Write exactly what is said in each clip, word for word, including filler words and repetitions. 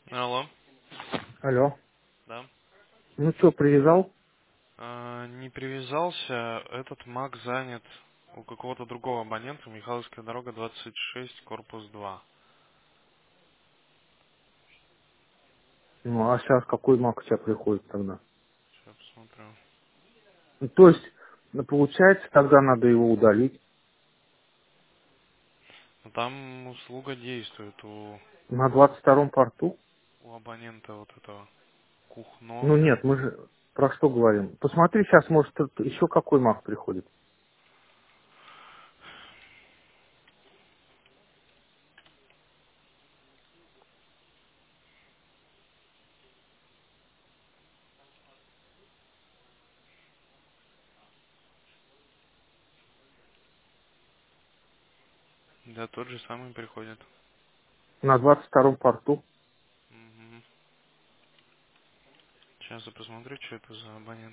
Алло, Алло. да. Ну что, привязал? А, не привязался, этот маг занят у какого-то другого абонента, Михайловская дорога, двадцать шесть, корпус два. Ну, а сейчас какой маг у тебя приходит тогда? Сейчас посмотрю. Ну, то есть, ну, получается, тогда надо его удалить. Ну, там услуга действует у, На двадцать втором порту? у абонента вот этого Кухно. Ну нет, мы же про что говорим? Посмотри сейчас, может, тут еще какой маг приходит. Да, тот же самый приходит. На двадцать втором порту. Мгм. Сейчас я посмотрю, что это за абонент.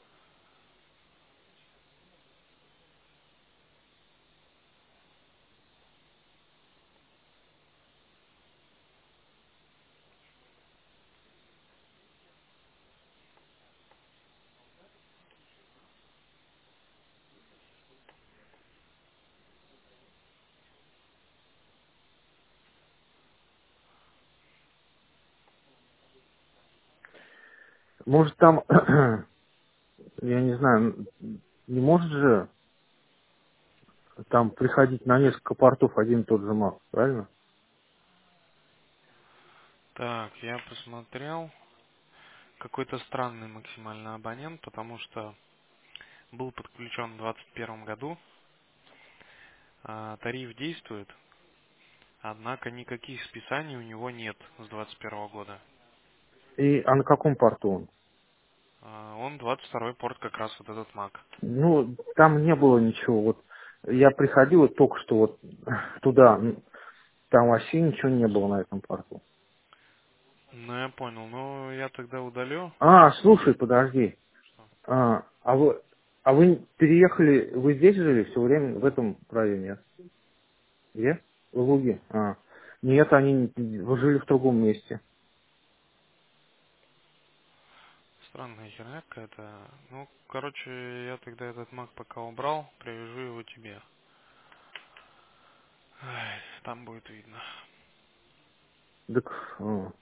Может там, я не знаю, не может же там приходить на несколько портов один и тот же маг, правильно? Так, я посмотрел. Какой-то странный максимальный абонент, потому что был подключен в двадцать первом году. а, Тариф действует. Однако никаких списаний у него нет с двадцать первого года. И, а на каком порту он? А, Он двадцать второй порт, как раз вот этот маг. Ну, там не было ничего. Вот я приходил вот только что вот туда. Там вообще ничего не было на этом порту. Ну, я понял. Ну, я тогда удалю. А, слушай, подожди. Что? А, а вы, а вы переехали, вы здесь жили все время в этом районе? Где? В Луге? А. Нет, они не- вы жили в другом месте. Странная херня какая-то. Ну, короче, я тогда этот маг пока убрал, привяжу его тебе. Ай, там будет видно. Так, а,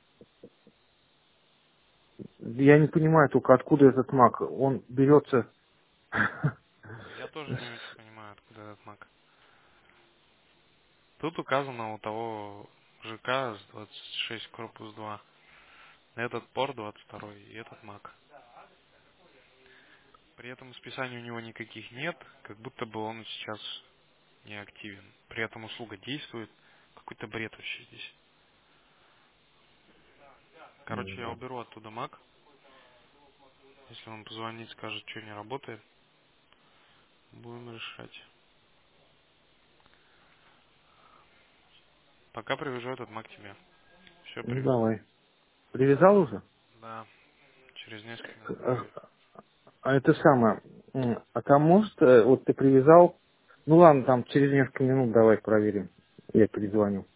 я не понимаю только, откуда этот маг. Он берется... Я тоже не очень понимаю, откуда этот маг. Тут указано у того ЖК с двадцать шесть корпус два. Этот порт двадцать второй и этот маг. При этом списаний у него никаких нет, как будто бы он сейчас не активен. При этом услуга действует. Какой-то бред вообще здесь. Короче, я Да. уберу оттуда маг. Если он позвонит, скажет, что не работает, будем решать. Пока привяжу этот маг тебе. Все, Ну, привязал. давай. Привязал уже? Да, через несколько минут А, проверю. а это самое... м, А там может, э, вот ты привязал... Ну ладно, там через несколько минут давай проверим. Я перезвоню.